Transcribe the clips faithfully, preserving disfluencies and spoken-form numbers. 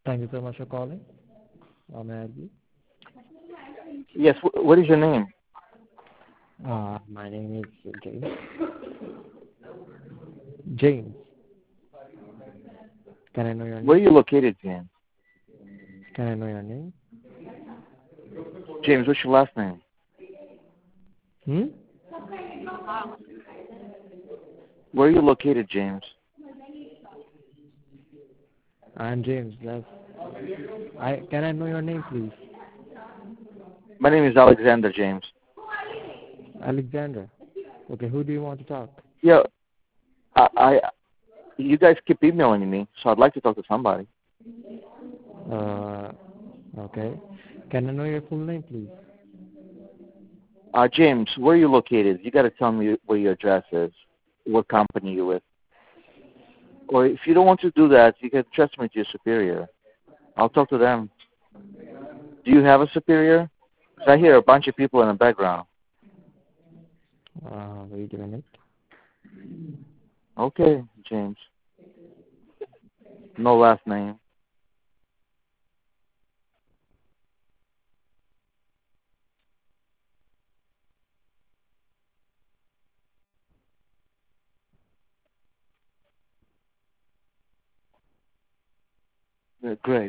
Thank you so much for calling. How may I help you? Yes, wh- what is your name? Uh, my name is James. James. Can I know your Where are name? you located, James? Can I know your name? James, what's your last name? Hmm? Where are you located, James? I'm James. That's, I can I know your name, please? My name is Alexander, James. Alexander. Okay, who do you want to talk? Yeah, I, I, you guys keep emailing me, so I'd like to talk to somebody. Uh, okay. Can I know your full name, please? Uh, James, where are you located? You got to tell me where your address is, what company you're with. Or if you don't want to do that, you can trust me to your superior. I'll talk to them. Do you have a superior? 'Cause I hear a bunch of people in the background. Uh, wait a minute. Okay, James. No last name. Yeah, great.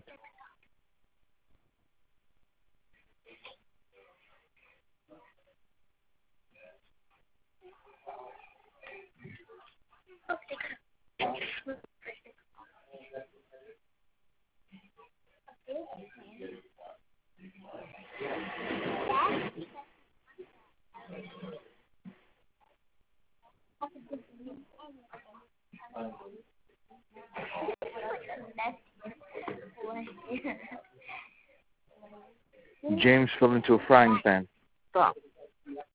James fell into a frying pan. Stop.